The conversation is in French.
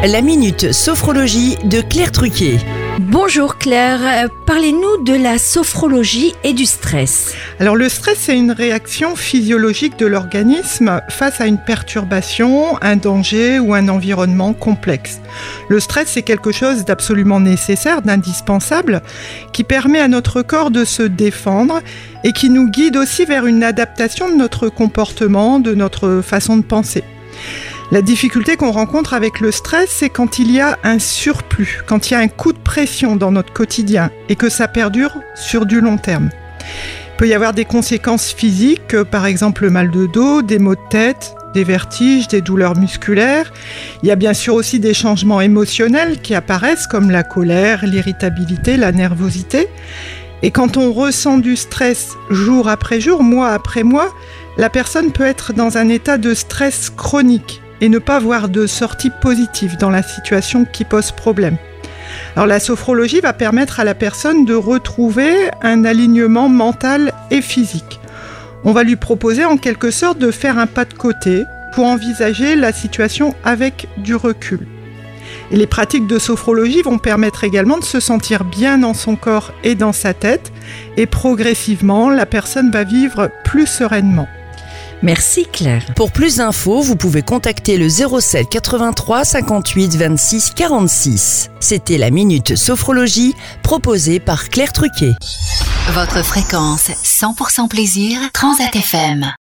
La Minute Sophrologie de Claire Truquet. Bonjour Claire, parlez-nous de la sophrologie et du stress. Alors le stress, c'est une réaction physiologique de l'organisme face à une perturbation, un danger ou un environnement complexe. Le stress, c'est quelque chose d'absolument nécessaire, d'indispensable, qui permet à notre corps de se défendre et qui nous guide aussi vers une adaptation de notre comportement, de notre façon de penser. La difficulté qu'on rencontre avec le stress, c'est quand il y a un surplus, quand il y a un coup de pression dans notre quotidien et que ça perdure sur du long terme. Il peut y avoir des conséquences physiques, par exemple le mal de dos, des maux de tête, des vertiges, des douleurs musculaires. Il y a bien sûr aussi des changements émotionnels qui apparaissent comme la colère, l'irritabilité, la nervosité. Et quand on ressent du stress jour après jour, mois après mois, la personne peut être dans un état de stress chronique et ne pas voir de sortie positive dans la situation qui pose problème. Alors la sophrologie va permettre à la personne de retrouver un alignement mental et physique. On va lui proposer en quelque sorte de faire un pas de côté pour envisager la situation avec du recul. Et les pratiques de sophrologie vont permettre également de se sentir bien dans son corps et dans sa tête, et progressivement, la personne va vivre plus sereinement. Merci Claire. Pour plus d'infos, vous pouvez contacter le 07 83 58 26 46. C'était la Minute Sophrologie proposée par Claire Truquet. Votre fréquence 100% plaisir, Transat FM.